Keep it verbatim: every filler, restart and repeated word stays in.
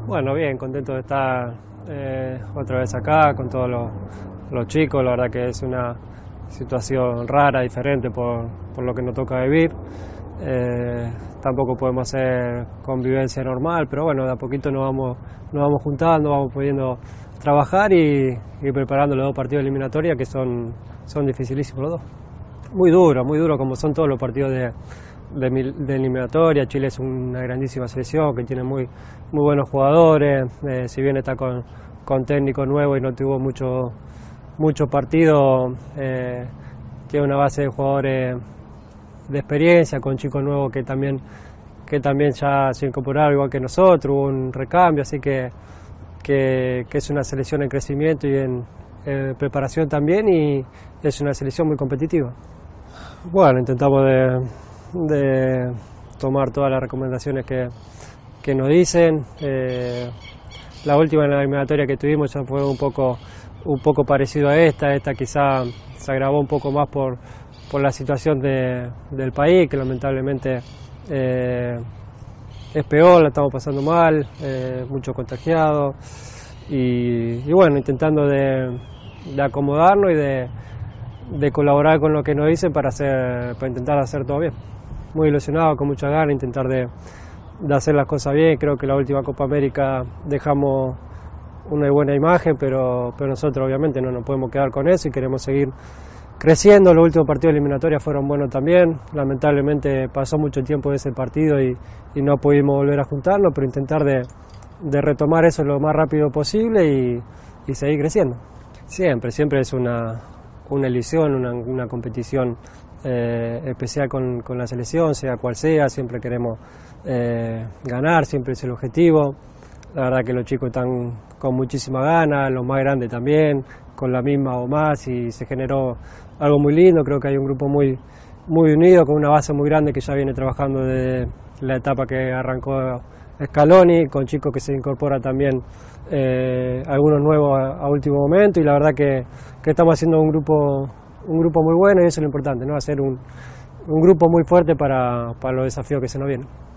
Bueno, bien, contento de estar eh, otra vez acá con todos los, los chicos. La verdad que es una situación rara, diferente por, por lo que nos toca vivir. Eh, tampoco podemos hacer convivencia normal, pero bueno, de a poquito nos vamos, nos vamos juntando, vamos pudiendo trabajar y, y preparando los dos partidos de eliminatoria que son, son dificilísimos los dos. Muy duro, muy duro como son todos los partidos de, de, de eliminatoria. Chile es una grandísima selección que tiene muy, muy buenos jugadores, eh, si bien está con, con técnico nuevo y no tuvo mucho, mucho partido, eh, tiene una base de jugadores de experiencia, con chicos nuevos que también, que también ya se incorporaron igual que nosotros, hubo un recambio, así que, que, que es una selección en crecimiento y en eh, preparación también, y es una selección muy competitiva. Bueno, intentamos de, de tomar todas las recomendaciones que, que nos dicen. Eh, la última en la eliminatoria que tuvimos ya fue un poco, un poco parecido a esta, esta quizá se agravó un poco más por, por la situación de, del país, que lamentablemente eh, es peor, la estamos pasando mal, eh, muchos contagiados, y, y bueno, intentando de, de acomodarnos y de de colaborar con lo que nos dicen para, hacer, para intentar hacer todo bien. Muy ilusionado, con mucha ganas, intentar de, de hacer las cosas bien. Creo que la última Copa América dejamos una buena imagen, pero, pero nosotros obviamente no nos podemos quedar con eso y queremos seguir creciendo. Los últimos partidos de eliminatoria fueron buenos también. Lamentablemente pasó mucho tiempo de ese partido y, y no pudimos volver a juntarnos, pero intentar de, de retomar eso lo más rápido posible y, y seguir creciendo. Siempre, siempre es una... una ilusión, una, una competición eh, especial con, con la selección, sea cual sea, siempre queremos eh, ganar, siempre es el objetivo. La verdad que los chicos están con muchísima ganas, los más grandes también, con la misma o más, y se generó algo muy lindo. Creo que hay un grupo muy, muy unido, con una base muy grande que ya viene trabajando desde la etapa que arrancó Scaloni, con chicos que se incorporan también, eh, algunos nuevos a, a último momento, y la verdad que, que estamos haciendo un grupo, un grupo muy bueno, y eso es lo importante, ¿no? Hacer un, un grupo muy fuerte para, para los desafíos que se nos vienen.